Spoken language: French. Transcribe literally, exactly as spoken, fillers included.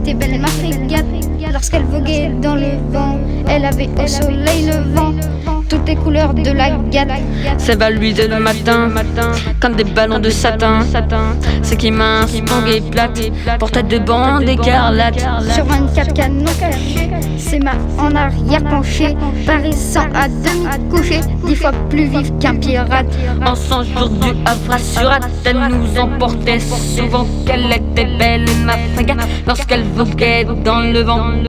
était belle ma frégate, lorsqu'elle voguait dans le vent, elle avait au soleil le vent toutes les couleurs de la gate. Ça va luiser le matin, comme des ballons de satin. C'est qui mince, longue et plate, pour tête de bande écarlate. Sur vingt-quatre canons cachés, ses mains en arrière penchées, paraissant à demi couchées, dix fois plus vive qu'un pirate. En cent jours du Havre sur Athènes nous emportait souvent qu'elle était belle ma frégate, lorsqu'elle voguait dans le vent.